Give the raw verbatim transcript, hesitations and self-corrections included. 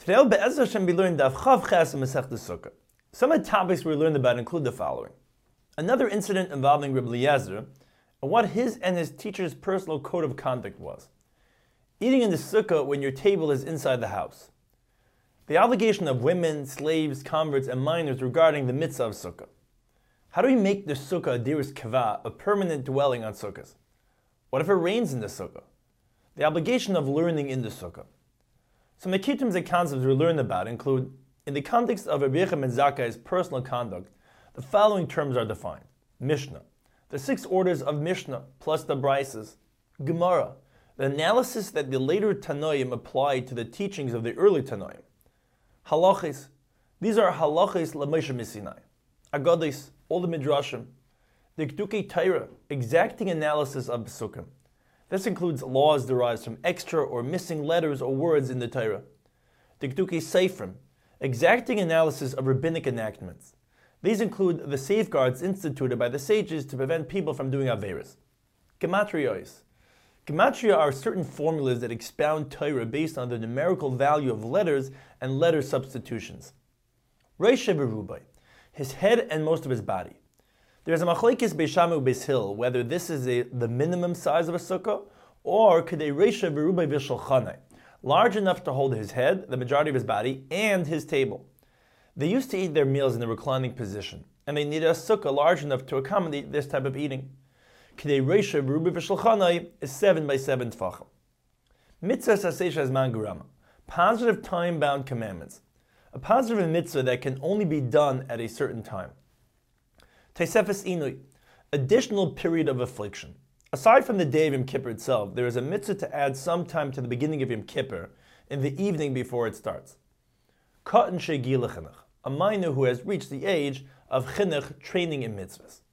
Today, Be'ez Hashem, we learned Daf Chav Ches in Masechtas Sukkah. Some of the topics we learned about include the following: another incident involving Rabbi Eliezer and what his and his teacher's personal code of conduct was. Eating in the sukkah when your table is inside the house. The obligation of women, slaves, converts, and minors regarding the mitzvah of sukkah. How do we make the sukkah a diras kavah, a permanent dwelling on sukkahs? What if it rains in the sukkah? The obligation of learning in the sukkah. Some of the kitums and concepts we learned about include, in the context of Rabbi Yochanan ben Zakkai's personal conduct, the following terms are defined: Mishnah, the six orders of Mishnah plus the Brises; Gemara, the analysis that the later Tanoim applied to the teachings of the early Tanoim; Halachis, these are Halachis l'Moshe Missinai; Agadis, all the Midrashim; Dikduki Torah, exacting analysis of Pesukim. This includes laws derived from extra or missing letters or words in the Torah. Dikduki Seifrim, exacting analysis of rabbinic enactments. These include the safeguards instituted by the sages to prevent people from doing averos. Gematriyos. Gematria are certain formulas that expound Torah based on the numerical value of letters and letter substitutions. Reisha v'rubai, his head and most of his body. There is a machlekes Beis Shammai Beis Hillel whether this is a, the minimum size of a sukkah, or could a reisha v'rubai v'shulchanai, large enough to hold his head, the majority of his body, and his table. They used to eat their meals in a reclining position, and they needed a sukkah large enough to accommodate this type of eating. Could a reisha v'rubai v'shulchanai is seven by seven tfachim. Mitzvah sasesha zman gurama, positive time-bound commandments, a positive mitzvah that can only be done at a certain time. Tosefes Inui, additional period of affliction. Aside from the day of Yom Kippur itself, there is a mitzvah to add some time to the beginning of Yom Kippur, in the evening before it starts. Katan shegila chinuch, a minor who has reached the age of chinuch, training in mitzvahs.